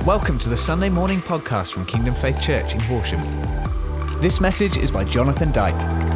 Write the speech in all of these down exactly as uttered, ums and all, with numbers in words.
Welcome to the Sunday morning podcast from Kingdom Faith Church in Horsham. This message is by Jonathan Dyke.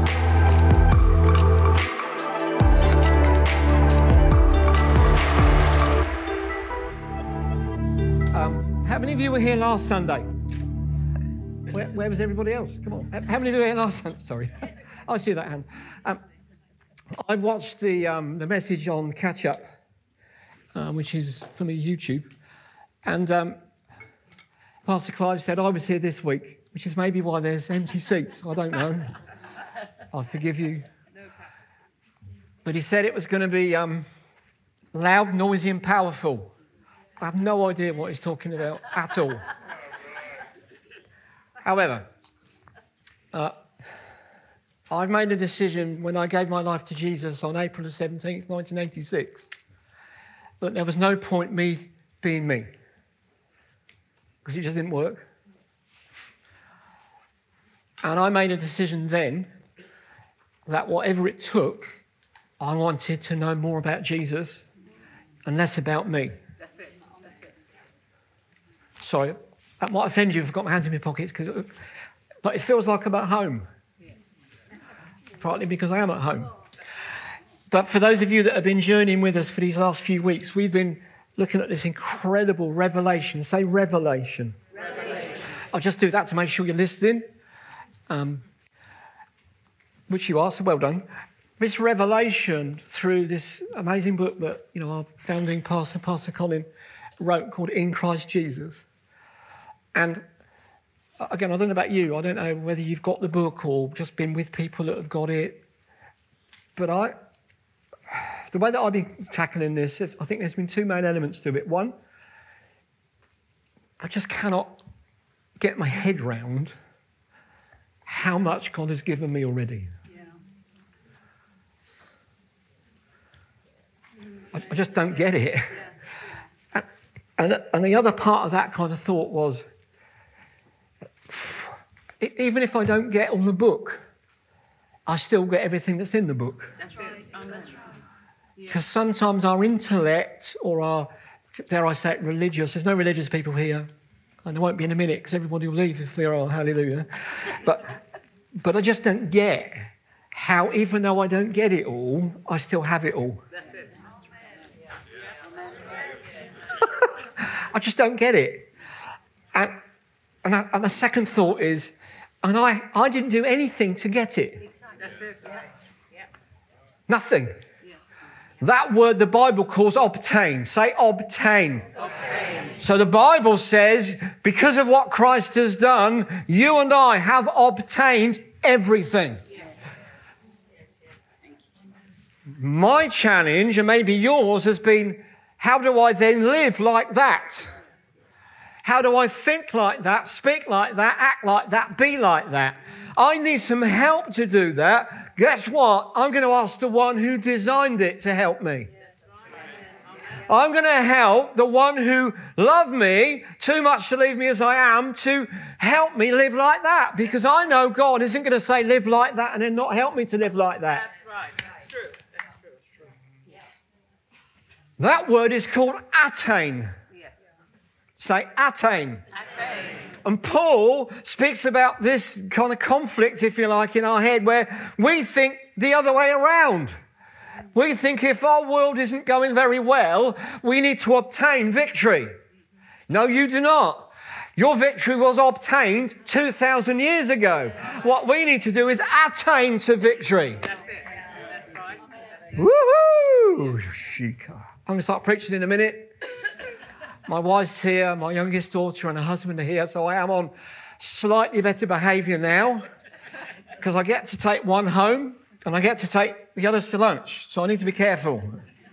Um, how many of you were here last Sunday? Where, where was everybody else? Come on. How many of you were here last Sunday? Sorry. I see that hand. Um, I watched the um, the message on Catch Up, uh, which is for me YouTube. And um, Pastor Clive said, I was here this week, which is maybe why there's empty seats. I don't know. I forgive you. But he said it was going to be um, loud, noisy and powerful. I have no idea what he's talking about at all. However, uh, I've made a decision when I gave my life to Jesus on April the seventeenth, nineteen eighty-six, that there was no point me being me, because it just didn't work. And I made a decision then that whatever it took, I wanted to know more about Jesus and less about me. That's it. That's it. Sorry, that might offend you if I've got my hands in my pockets, cause, but it feels like I'm at home. Yeah. Partly because I am at home. But for those of you that have been journeying with us for these last few weeks, we've been looking at this incredible revelation. Say revelation. Revelation. I'll just do that to make sure you're listening, um, which you are, so well done. This revelation through this amazing book that, you know, our founding pastor, Pastor Colin, wrote called In Christ Jesus. And again, I don't know about you. I don't know whether you've got the book or just been with people that have got it. But I, the way that I've been tackling this, is, I think there's been two main elements to it. One, I just cannot get my head round how much God has given me already. Yeah. I, I just don't get it. Yeah. And, and the other part of that kind of thought was, even if I don't get on the book, I still get everything that's in the book. That's it. Oh, that's right. Because sometimes our intellect or our, dare I say it, religious, there's no religious people here, and there won't be in a minute because everybody will leave if there are, hallelujah. But, but I just don't get how, even though I don't get it all, I still have it all. That's it. I just don't get it. And, and, I, and the second thought is, and I, I didn't do anything to get it. That's it. Nothing. That word the Bible calls obtain. Say obtain. Obtain. So the Bible says, because of what Christ has done, you and I have obtained everything. Yes. My challenge, and maybe yours, has been, how do I then live like that? How do I think like that, speak like that, act like that, be like that? I need some help to do that. Guess what? I'm going to ask the one who designed it to help me. I'm going to help the one who loved me too much to leave me as I am to help me live like that. Because I know God isn't going to say live like that and then not help me to live like that. That's right. That's true. That's true. That's true. Yeah. That word is called attain. Yes. Say attain. Attain. And Paul speaks about this kind of conflict, if you like, in our head where we think the other way around. We think if our world isn't going very well, we need to obtain victory. No, you do not. Your victory was obtained two thousand years ago. What we need to do is attain to victory. That's it. That's right. Woohoo! Shika. I'm going to start preaching in a minute. My wife's here, my youngest daughter and her husband are here, so I am on slightly better behaviour now because I get to take one home and I get to take the others to lunch, so I need to be careful.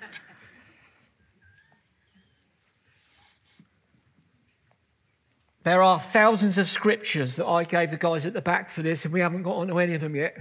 There are thousands of scriptures that I gave the guys at the back for this, and we haven't got onto any of them yet.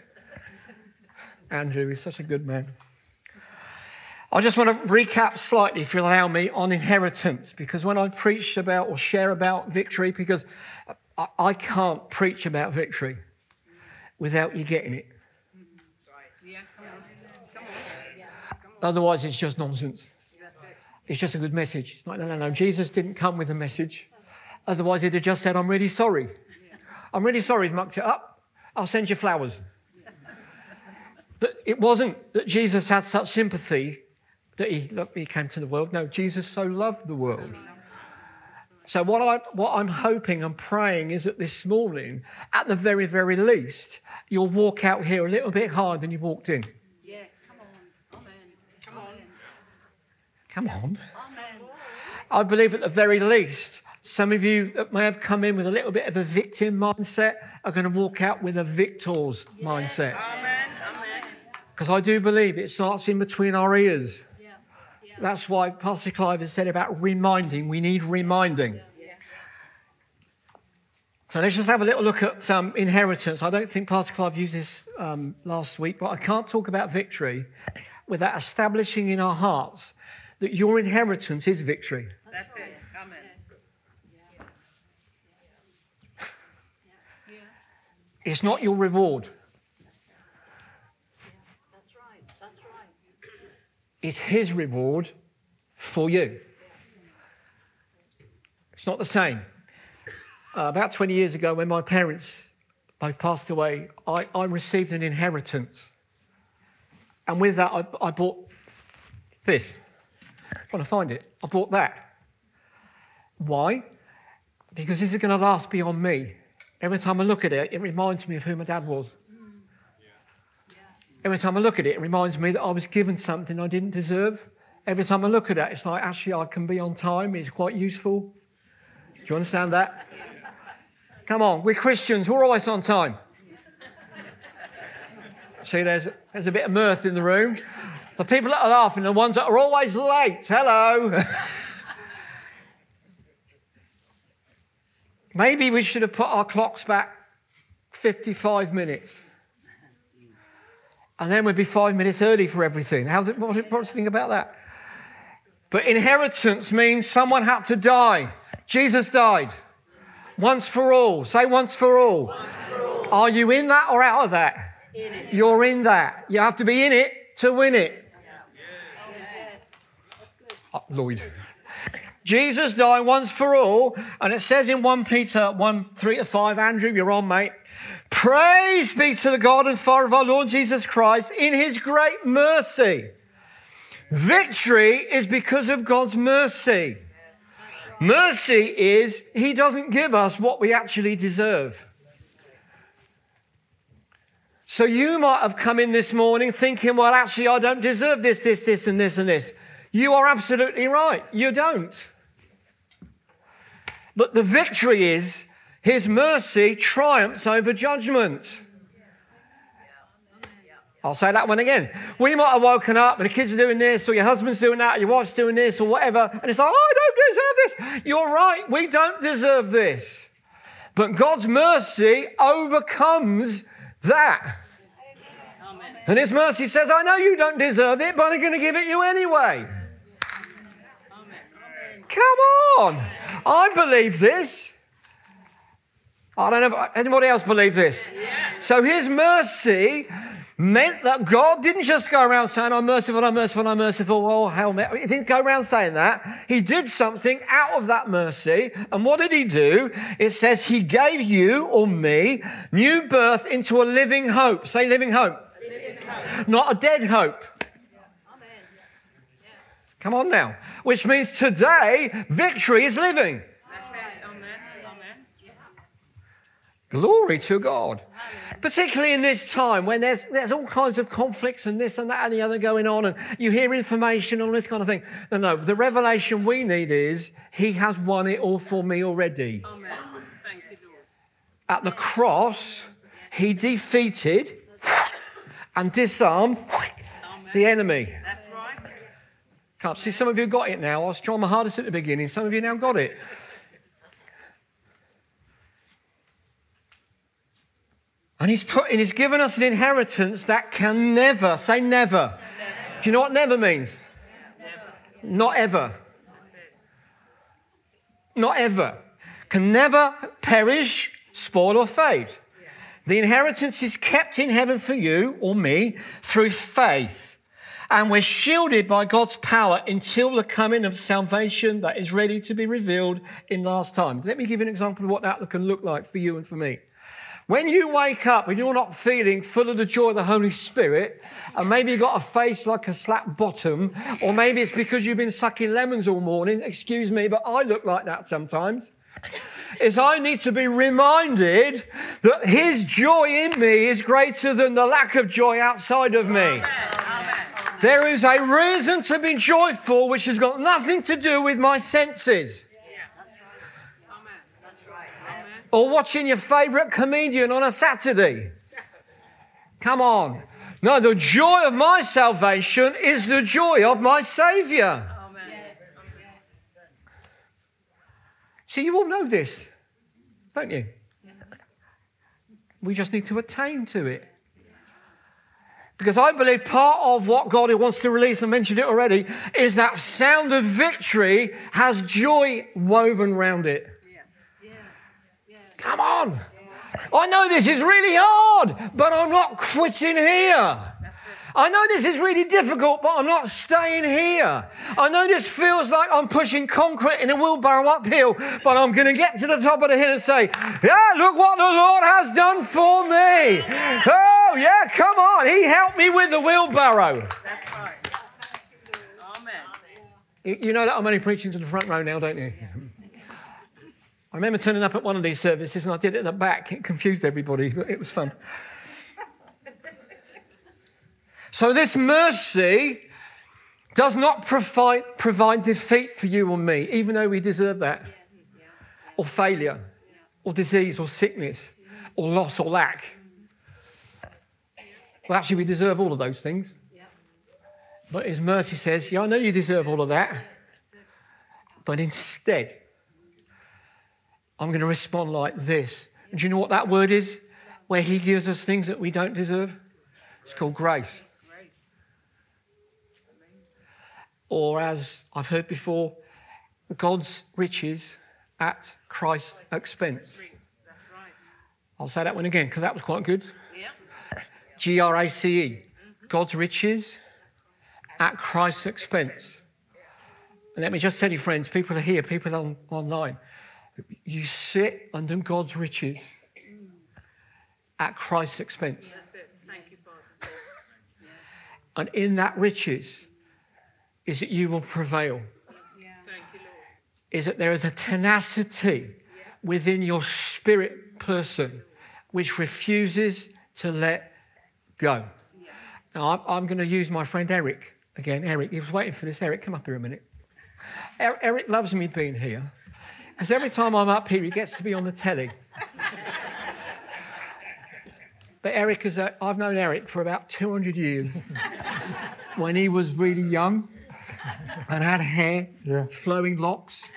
Andrew is such a good man. I just want to recap slightly, if you allow me, on inheritance, because when I preach about or share about victory, because I, I can't preach about victory without you getting it. Yeah, come on. Come on. Otherwise, it's just nonsense. That's it. It's just a good message. It's like, no, no, no. Jesus didn't come with a message. Otherwise, he'd have just said, I'm really sorry. I'm really sorry he's mucked it up. I'll send you flowers. But it wasn't that Jesus had such sympathy that he, look, he came to the world. No, Jesus so loved the world. So what, I, what I'm hoping and praying is that this morning, at the very, very least, you'll walk out here a little bit harder than you walked in. Yes, come on. Amen. Come on. Come on. Amen. I believe at the very least, some of you that may have come in with a little bit of a victim mindset are going to walk out with a victor's yes. mindset. Amen. Amen. Because I do believe it starts in between our ears. Yeah. Yeah. That's why Pastor Clive has said about reminding. We need reminding. Yeah. So let's just have a little look at um, inheritance. I don't think Pastor Clive used this um, last week, but I can't talk about victory without establishing in our hearts that your inheritance is victory. That's it. Amen. It's not your reward. That's right. That's right. It's his reward for you. It's not the same. Uh, about twenty years ago, when my parents both passed away, I, I received an inheritance. And with that, I, I bought this. I'm trying to find it. I bought that. Why? Because this is going to last beyond me. Every time I look at it, it reminds me of who my dad was. Mm. Yeah. Every time I look at it, it reminds me that I was given something I didn't deserve. Every time I look at it, it's like, actually, I can be on time. It's quite useful. Do you understand that? Come on, we're Christians. We're always on time. See, there's, there's a bit of mirth in the room. The people that are laughing are the ones that are always late. Hello. Maybe we should have put our clocks back fifty-five minutes. And then we'd be five minutes early for everything. How's it, what's, it, what's the thing about that? But inheritance means someone had to die. Jesus died. Once for all. Say once for all. Once for all. Are you in that or out of that? In it. You're in that. You have to be in it to win it. Yes. That's good. Oh, Lloyd. Jesus died once for all, and it says in First Peter one, three to five, Andrew, you're on, mate. Praise be to the God and Father of our Lord Jesus Christ in his great mercy. Victory is because of God's mercy. Mercy is he doesn't give us what we actually deserve. So you might have come in this morning thinking, well, actually, I don't deserve this, this, this, and this, and this. You are absolutely right. You don't. But the victory is his mercy triumphs over judgment. I'll say that one again. We might have woken up and the kids are doing this, or your husband's doing that, or your wife's doing this, or whatever, and it's like, oh, I don't deserve this. You're right, we don't deserve this. But God's mercy overcomes that. Amen. And his mercy says, I know you don't deserve it, but I'm going to give it you anyway. Come on. I believe this. I don't know, anybody else believe this? So his mercy meant that God didn't just go around saying, I'm merciful, I'm merciful, I'm merciful. Oh, hell, he didn't go around saying that. He did something out of that mercy. And what did he do? It says he gave you or me new birth into a living hope. Say living hope. Living hope. Not a dead hope. Come on now. Which means today, victory is living. That's it. Amen. Amen. Glory to God. Particularly in this time when there's there's all kinds of conflicts and this and that and the other going on, and you hear information and all this kind of thing. No, no. The revelation we need is he has won it all for me already. Amen. Thank you, Lord. At the cross, he defeated and disarmed the enemy. That's right. Can't see, some of you got it now. I was trying my hardest at the beginning. Some of you now got it. And he's put, and he's given us an inheritance that can never, say never. Never. Do you know what never means? Never. Not ever. That's it. Not ever. Can never perish, spoil or fade. The inheritance is kept in heaven for you or me through faith. And we're shielded by God's power until the coming of salvation that is ready to be revealed in last times. Let me give you an example of what that can look like for you and for me. When you wake up and you're not feeling full of the joy of the Holy Spirit, and maybe you've got a face like a slap bottom, or maybe it's because you've been sucking lemons all morning, excuse me, but I look like that sometimes, is I need to be reminded that his joy in me is greater than the lack of joy outside of me. Amen. There is a reason to be joyful which has got nothing to do with my senses. Yes. Amen. That's right. Amen. Or watching your favourite comedian on a Saturday. Come on. No, the joy of my salvation is the joy of my Saviour. Amen. Yes. See, you all know this, don't you? We just need to attain to it. Because I believe part of what God wants to release, I mentioned it already, is that sound of victory has joy woven around it. Yes. Yes. Come on. I know this is really hard, but I'm not quitting here. I know this is really difficult, but I'm not staying here. I know this feels like I'm pushing concrete in a wheelbarrow uphill, but I'm going to get to the top of the hill and say, yeah, look what the Lord has done for me. Oh, yeah, come on. He helped me with the wheelbarrow. That's right. Amen. You you know that I'm only preaching to the front row now, don't you? I remember turning up at one of these services and I did it at the back. It confused everybody, but it was fun. So this mercy does not provide, provide defeat for you or me, even though we deserve that, or failure, or disease, or sickness, or loss, or lack. Well, actually, we deserve all of those things. But his mercy says, yeah, I know you deserve all of that, but instead, I'm going to respond like this. And do you know what that word is? Where he gives us things that we don't deserve? It's called grace. Or as I've heard before, God's riches at Christ's expense. That's right. I'll say that one again because that was quite good. Yeah. G R A C E. God's riches at Christ's expense. And let me just tell you, friends, people are here, people are on, online. You sit under God's riches at Christ's expense. That's it. Thank you, Father. And in that riches is that you will prevail. Thank you, Lord. Is that there is a tenacity within your spirit person which refuses to let go. Now, I'm, I'm going to use my friend Eric again. Eric, he was waiting for this. Eric, come up here a minute. Er- Eric loves me being here because every time I'm up here, he gets to be on the telly. But Eric is a, I've known Eric for about two hundred years. When he was really young and had hair, Yeah. flowing locks.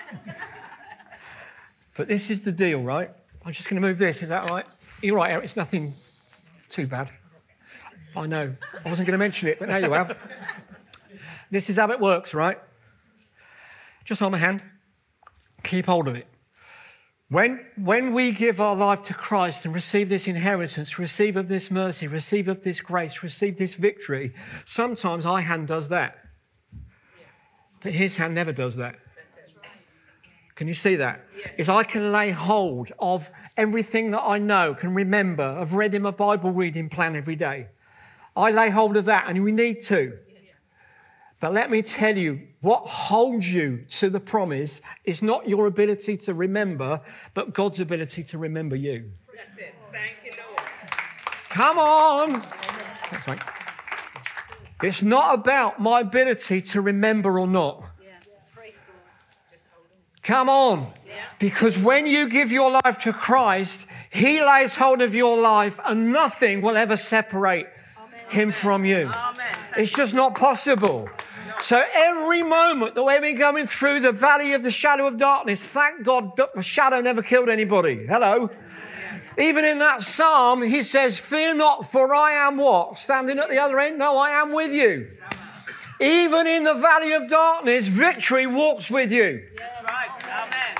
But this is the deal, right? I'm just going to move this. Is that right? You're right, Eric. It's nothing too bad. I know. I wasn't going to mention it, but now you have. This is how it works, right? Just hold my hand. Keep hold of it. When, when we give our life to Christ and receive this inheritance, receive of this mercy, receive of this grace, receive this victory, sometimes our hand does that. But his hand never does that. Can you see that? Yes. Is I can lay hold of everything that I know, can remember, I've read in my Bible reading plan every day. I lay hold of that, and we need to. But let me tell you, what holds you to the promise is not your ability to remember, but God's ability to remember you. That's it. Thank you, Lord. Come on. That's right. It's not about my ability to remember or not. Yeah. Praise God. Just hold on. Come on. Yeah. Because when you give your life to Christ, he lays hold of your life and nothing will ever separate him from you. Amen. It's just not possible. So every moment that we've been going through the valley of the shadow of darkness, thank God the shadow never killed anybody. Hello. Even in that psalm, he says, fear not, for I am what? Standing at the other end? No, I am with you. Even in the valley of darkness, victory walks with you. That's right. Amen.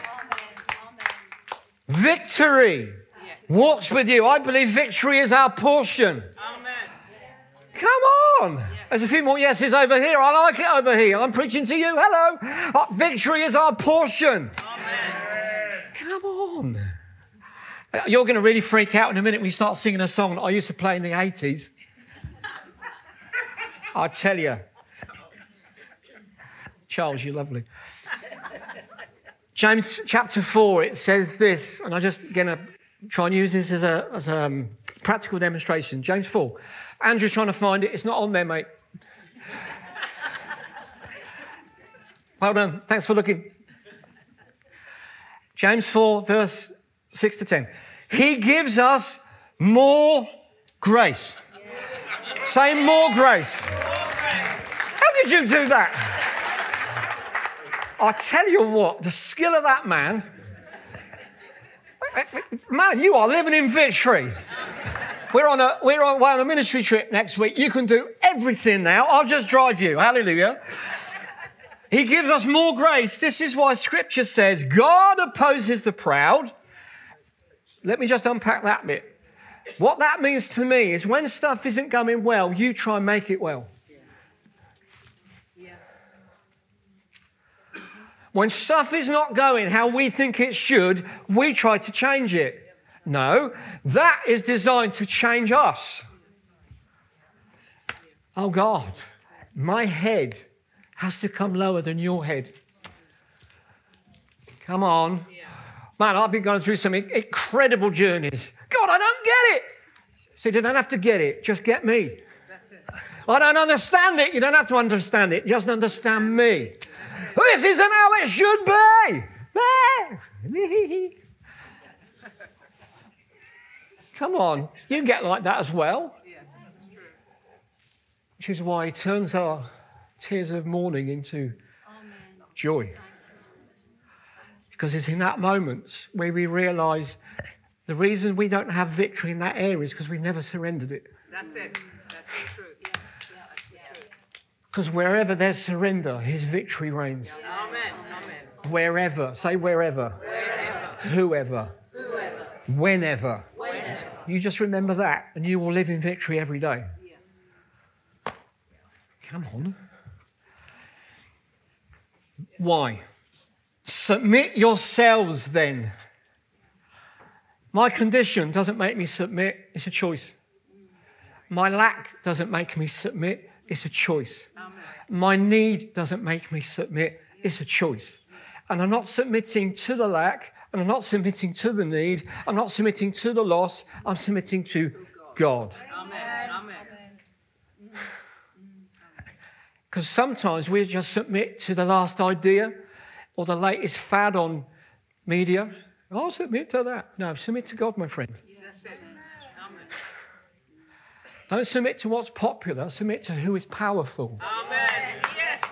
Victory walks with you. I believe victory is our portion. Amen. Come on. Yes. There's a few more yeses over here. I like it over here. I'm preaching to you. Hello. Uh, victory is our portion. Amen. Come on. You're going to really freak out in a minute when we start singing a song that I used to play in the eighties. I tell you. Charles, you're lovely. James chapter four, it says this, and I'm just going to try and use this as a, as a um, practical demonstration. James four. Andrew's trying to find it. It's not on there, mate. Well done. Thanks for looking. James four, verse six to ten. He gives us more grace. Say more grace. How did you do that? I tell you what, the skill of that man. Man, you are living in victory. We're on a we're on, we're on a ministry trip next week. You can do everything now. I'll just drive you. Hallelujah. He gives us more grace. This is why Scripture says God opposes the proud. Let me just unpack that bit. What that means to me is when stuff isn't going well, you try and make it well. When stuff is not going how we think it should, we try to change it. No, that is designed to change us. Oh God, my head has to come lower than your head. Come on. Man, I've been going through some incredible journeys. God, I don't get it. So you don't have to get it, just get me. I don't understand it. You don't have to understand it. Just understand me. This isn't how it should be. Come on, you get like that as well. Yes, that's true. Which is why he turns our tears of mourning into joy. Because it's in that moment where we realise the reason we don't have victory in that area is because we've never surrendered it. That's it. That's the truth. Because wherever there's surrender, his victory reigns. Amen. Amen. Wherever. Say wherever. Wherever. Whoever. Whoever. Whenever. Whenever. You just remember that and you will live in victory every day. Yeah. Come on. Why? Submit yourselves then. My condition doesn't make me submit, it's a choice. My lack doesn't make me submit, it's a choice. Amen. My need doesn't make me submit, it's a choice. And I'm not submitting to the lack, and I'm not submitting to the need, I'm not submitting to the loss, I'm submitting to God. Amen. Amen. Because sometimes we just submit to the last idea or the latest fad on media. I'll submit to that. No, submit to God, my friend. That's it. Amen. Don't submit to what's popular, submit to who is powerful. Amen. Yes.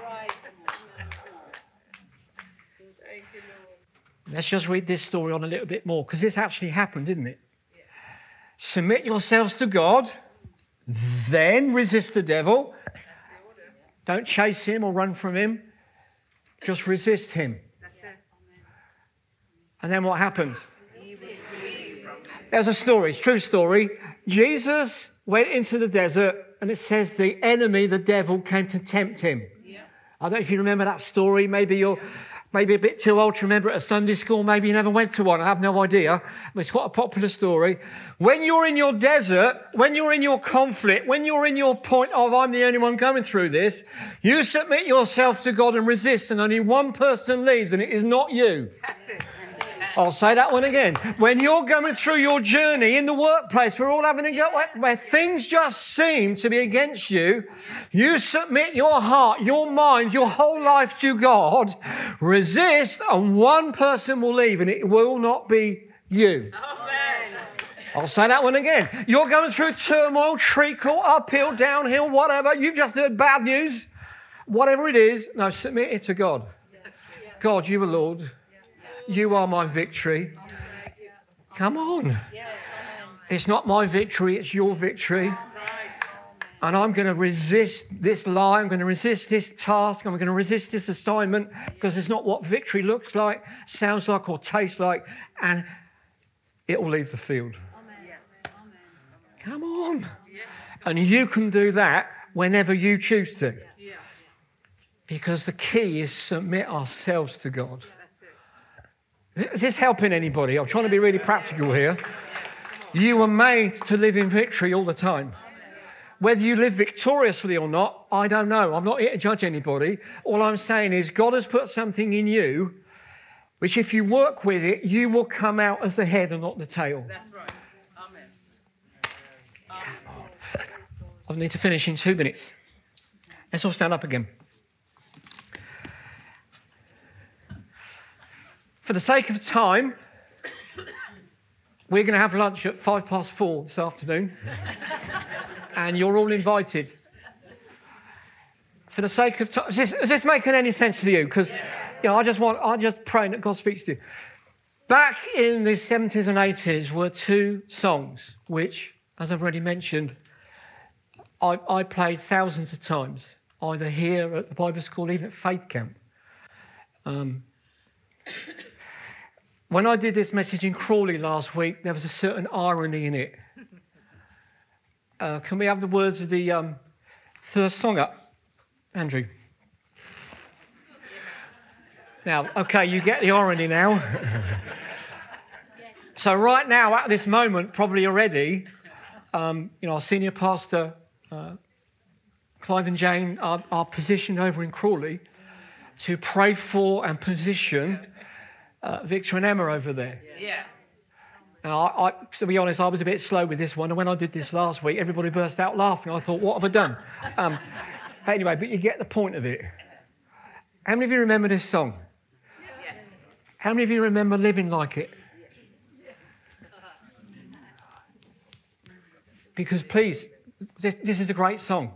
Thank you, Lord. Let's just read this story on a little bit more, because this actually happened, didn't it? Yeah. Submit yourselves to God, then resist the devil. Don't chase him or run from him. Just resist him. That's it. And then what happens? He will flee from you. There's a story, it's a true story. Jesus went into the desert, and it says the enemy, the devil, came to tempt him. Yeah. I don't know if you remember that story. Maybe you're maybe a bit too old to remember it at Sunday school. Maybe you never went to one. I have no idea. But it's quite a popular story. When you're in your desert, when you're in your conflict, when you're in your point of I'm the only one going through this, you submit yourself to God and resist, and only one person leaves, and it is not you. That's it. I'll say that one again. When you're going through your journey in the workplace, we're all having a go where, where things just seem to be against you. You submit your heart, your mind, your whole life to God. Resist, and one person will leave, and it will not be you. Amen. I'll say that one again. You're going through turmoil, treacle, uphill, downhill, whatever. You've just heard bad news. Whatever it is, no, submit it to God. God, you are Lord. You are my victory. Come on. It's not my victory, it's your victory. And I'm going to resist this lie. I'm going to resist this task. I'm going to resist this assignment, because it's not what victory looks like, sounds like, or tastes like. And it will leave the field. Come on. And you can do that whenever you choose to. Yeah. Because the key is submit ourselves to God. That's it. Is this helping anybody? I'm trying to be really practical here. You were made to live in victory all the time. Whether you live victoriously or not, I don't know. I'm not here to judge anybody. All I'm saying is God has put something in you, which if you work with it, you will come out as the head and not the tail. That's right. Amen. I need to finish in two minutes. Let's all stand up again. For the sake of time, we're going to have lunch at five past four this afternoon. And you're all invited. For the sake of time, is this, is this making any sense to you? Because you know, I just want, I just pray that God speaks to you. Back in the seventies and eighties were two songs which, as I've already mentioned, I, I played thousands of times, either here at the Bible school, even at Faith Camp. Um, when I did this message in Crawley last week, there was a certain irony in it. Uh, can we have the words of the um, first song up, Andrew? Now, okay, you get the irony now. So right now, at this moment, probably already, um, you know, our senior pastor, uh, Clive and Jane, are, are positioned over in Crawley to pray for and position uh, Victor and Emma over there. Yeah. Now, I, I, to be honest, I was a bit slow with this one, and when I did this last week, everybody burst out laughing. I thought, what have I done? Um, anyway, but you get the point of it. How many of you remember this song? Yes. How many of you remember living like it? Because please, this, this is a great song.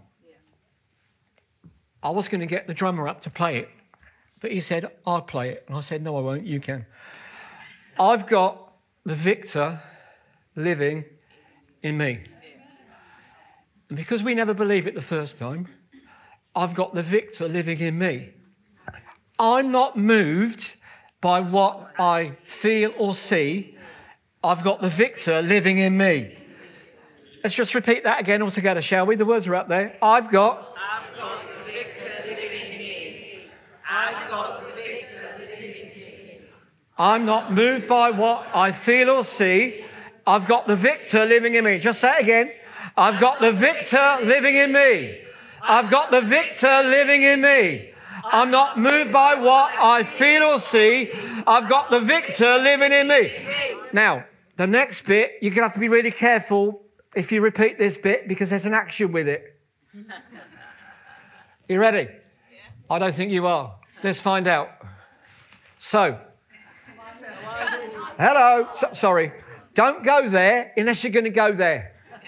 I was going to get the drummer up to play it, but he said, I'll play it. And I said, no, I won't, you can. I've got the victor living in me. And because we never believe it the first time, I've got the victor living in me. I'm not moved by what I feel or see. I've got the victor living in me. Let's just repeat that again all together, shall we? The words are up there. I've got... I've got the victor living in me. I've got the victor living in me. I'm not moved by what I feel or see. I've got the victor living in me. Just say it again. I've got the victor living in me. I've got the victor living in me. I'm not moved by what I feel or see. I've got the victor living in me. Now, the next bit, you're going to have to be really careful if you repeat this bit because there's an action with it. You ready? I don't think you are. Let's find out. So, hello. So, sorry. Don't go there unless you're going to go there.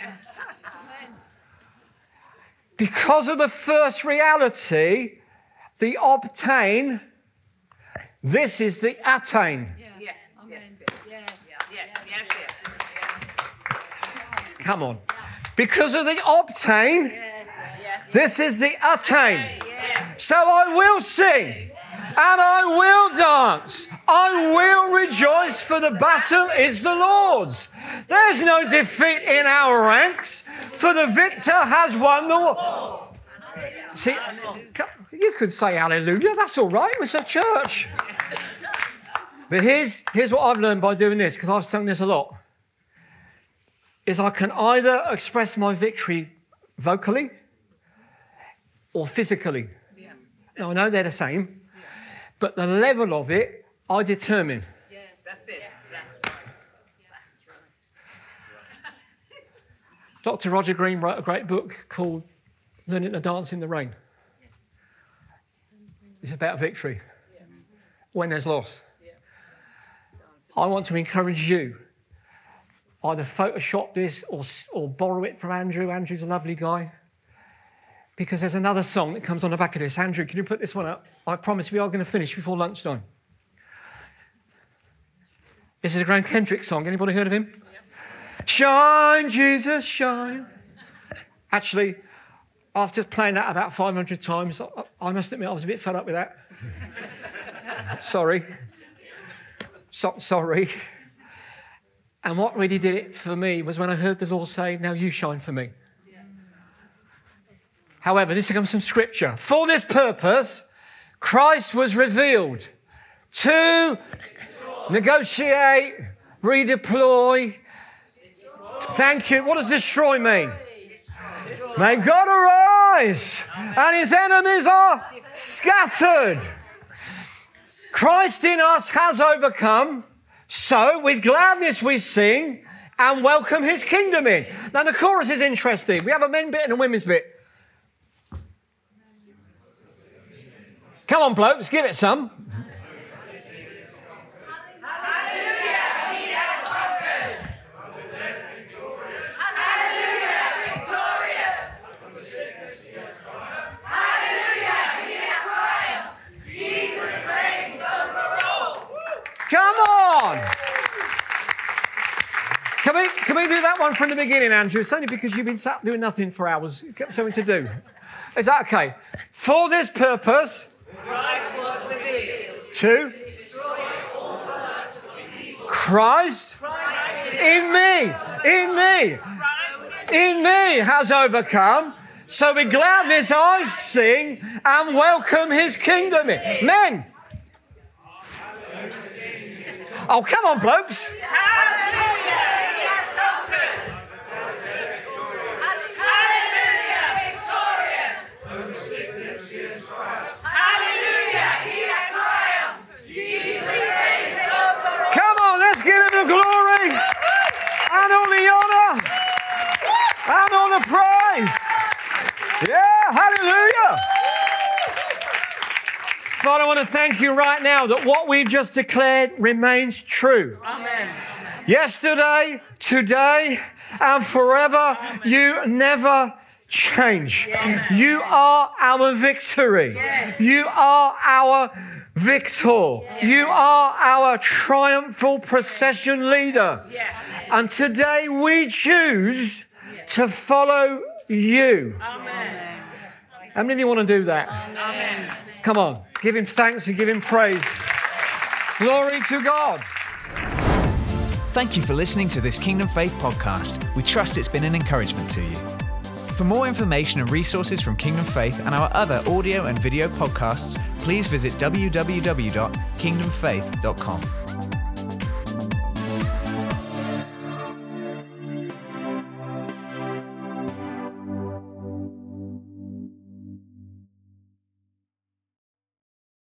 Because of the first reality, the obtain, this is the attain. Yes, yes, yes, yes, yes, yes, yes. Come on. Because of the obtain, this is the attain. So I will sing and I will dance. I will rejoice, for the battle is the Lord's. There's no defeat in our ranks, for the victor has won the war. See, you could say hallelujah, that's all right, it's a church. But here's, here's what I've learned by doing this, because I've sung this a lot, is I can either express my victory vocally or physically. Yeah. Now, I know they're the same, but the level of it, I determine. Yes. That's it. That's right. That's right. Doctor Roger Green wrote a great book called Learning to Dance in the Rain. Yes. It's about victory Yeah. when there's loss. Yeah. I want to encourage you, either Photoshop this or, or borrow it from Andrew. Andrew's a lovely guy. Because there's another song that comes on the back of this. Andrew, can you put this one up? I promise we are going to finish before lunchtime. This is a Graham Kendrick song. Anybody heard of him? Yeah. Shine, Jesus, shine. Actually, after playing that about five hundred times, I, I must admit I was a bit fed up with that. Sorry. So, sorry. And what really did it for me was when I heard the Lord say, now you shine for me. However, this comes from Scripture. For this purpose, Christ was revealed to negotiate, redeploy. Thank you. What does destroy mean? May God arise and his enemies are scattered. Christ in us has overcome. So with gladness we sing and welcome his kingdom in. Now the chorus is interesting. We have a men bit and a women's bit. Come on, blokes, give it some. Come on! Can we, can we do that one from the beginning, Andrew? It's only because you've been sat doing nothing for hours. You've got something to do. Is that okay? For this purpose, Christ was revealed to Christ in me, in me, in me has overcome. So with gladness I sing and welcome his kingdom in. Men! Oh, come on, blokes. Hallelujah, he has conquered. Hallelujah, victorious. Hallelujah, he has triumphed. Jesus reigns over all. Come on, let's give him the glory and all the honour and all the praise. Yeah, hallelujah. Father, I want to thank you right now that what we've just declared remains true. Amen. Yesterday, today, and forever, Amen. You never change. Yes. You are our victory. Yes. You are our victor. Yes. You are our triumphal procession leader. Yes. And today we choose to follow you. Amen. How many of you want to do that? Amen. Come on, give him thanks and give him praise. Glory to God. Thank you for listening to this Kingdom Faith podcast. We trust it's been an encouragement to you. For more information and resources from Kingdom Faith and our other audio and video podcasts, please visit w w w dot kingdom faith dot com.